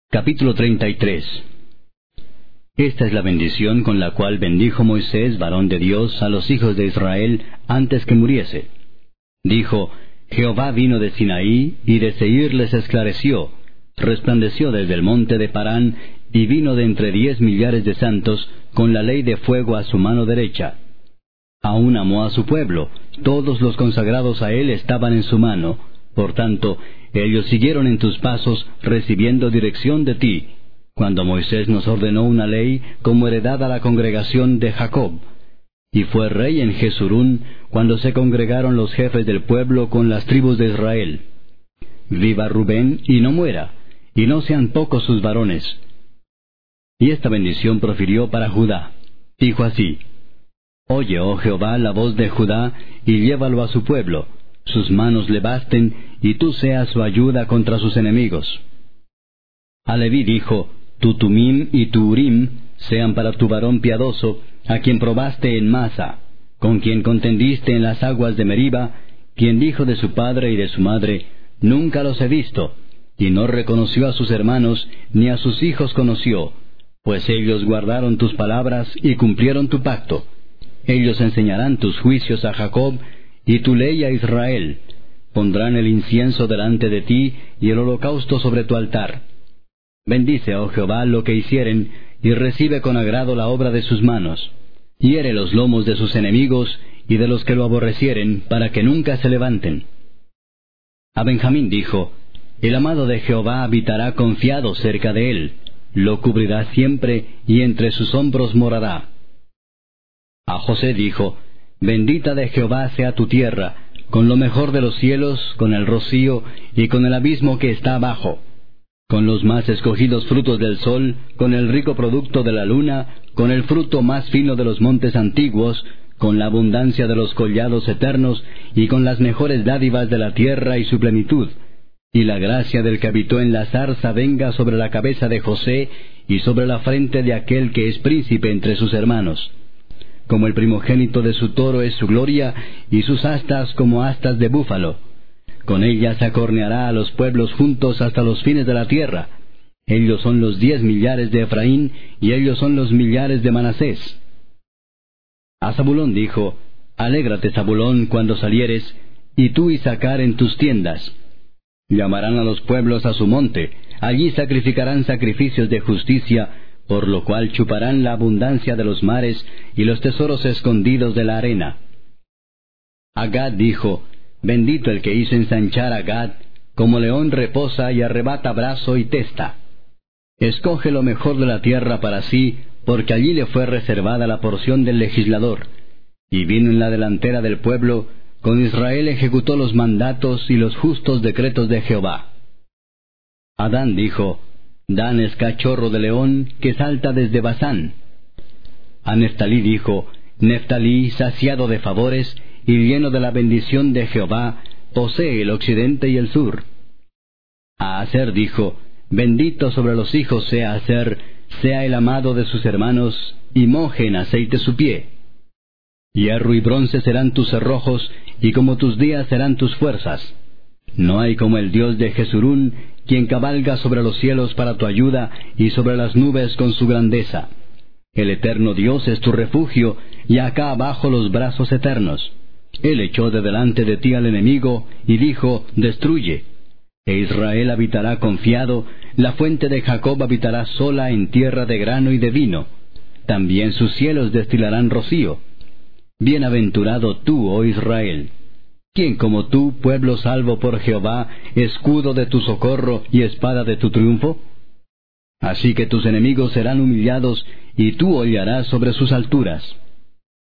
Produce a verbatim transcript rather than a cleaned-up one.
Capítulo treinta y tres. Esta es la bendición con la cual bendijo Moisés, varón de Dios, a los hijos de Israel antes que muriese. Dijo: Jehová vino de Sinaí, y de Seir les esclareció, resplandeció desde el monte de Parán, y vino de entre diez millares de santos, con la ley de fuego a su mano derecha. Aún amó a su pueblo, todos los consagrados a él estaban en su mano. Por tanto, ellos siguieron en tus pasos, recibiendo dirección de ti, cuando Moisés nos ordenó una ley como heredad a la congregación de Jacob. Y fue rey en Jesurún, cuando se congregaron los jefes del pueblo con las tribus de Israel. Viva Rubén, y no muera, y no sean pocos sus varones. Y esta bendición profirió para Judá. Dijo así: Oye, oh Jehová, la voz de Judá, y llévalo a su pueblo. Sus manos le basten, y tú seas su ayuda contra sus enemigos. A Leví dijo: Tu Tumim y tu Urim sean para tu varón piadoso, a quien probaste en Masa, con quien contendiste en las aguas de Meriba, quien dijo de su padre y de su madre: Nunca los he visto, y no reconoció a sus hermanos, ni a sus hijos conoció, pues ellos guardaron tus palabras y cumplieron tu pacto. Ellos enseñarán tus juicios a Jacob, y tu ley a Israel. Pondrán el incienso delante de ti, y el holocausto sobre tu altar. Bendice, oh Jehová, lo que hicieren, y recibe con agrado la obra de sus manos. Hiere los lomos de sus enemigos, y de los que lo aborrecieren, para que nunca se levanten. A Benjamín dijo: El amado de Jehová habitará confiado cerca de él, lo cubrirá siempre, y entre sus hombros morará. A José dijo: Bendita de Jehová sea tu tierra, con lo mejor de los cielos, con el rocío, y con el abismo que está abajo, con los más escogidos frutos del sol, con el rico producto de la luna, con el fruto más fino de los montes antiguos, con la abundancia de los collados eternos, y con las mejores dádivas de la tierra y su plenitud. Y la gracia del que habitó en la zarza venga sobre la cabeza de José, y sobre la frente de aquel que es príncipe entre sus hermanos. Como el primogénito de su toro es su gloria, y sus astas como astas de búfalo. Con ellas acorneará a los pueblos juntos hasta los fines de la tierra. Ellos son los diez millares de Efraín, y ellos son los millares de Manasés. A Zabulón dijo: Alégrate, Zabulón, cuando salieres, y tú Isacar en tus tiendas. Llamarán a los pueblos a su monte, allí sacrificarán sacrificios de justicia, por lo cual chuparán la abundancia de los mares y los tesoros escondidos de la arena. A Gad dijo: Bendito el que hizo ensanchar a Gad, como león reposa y arrebata brazo y testa. Escoge lo mejor de la tierra para sí, porque allí le fue reservada la porción del legislador. Y vino en la delantera del pueblo, con Israel ejecutó los mandatos y los justos decretos de Jehová. Adán dijo: Dan es cachorro de león que salta desde Basán. A Neftalí dijo: Neftalí, saciado de favores y lleno de la bendición de Jehová, posee el occidente y el sur. A Aser dijo: Bendito sobre los hijos sea Aser, sea el amado de sus hermanos, y moje en aceite su pie. Hierro y bronce serán tus cerrojos, y como tus días serán tus fuerzas. No hay como el Dios de Jesurún, quien cabalga sobre los cielos para tu ayuda, y sobre las nubes con su grandeza. El eterno Dios es tu refugio, y acá abajo los brazos eternos. Él echó de delante de ti al enemigo, y dijo: Destruye. E Israel habitará confiado, la fuente de Jacob habitará sola en tierra de grano y de vino. También sus cielos destilarán rocío. Bienaventurado tú, oh Israel. ¿Quién como tú, pueblo salvo por Jehová, escudo de tu socorro y espada de tu triunfo? Así que tus enemigos serán humillados, y tú hollarás sobre sus alturas.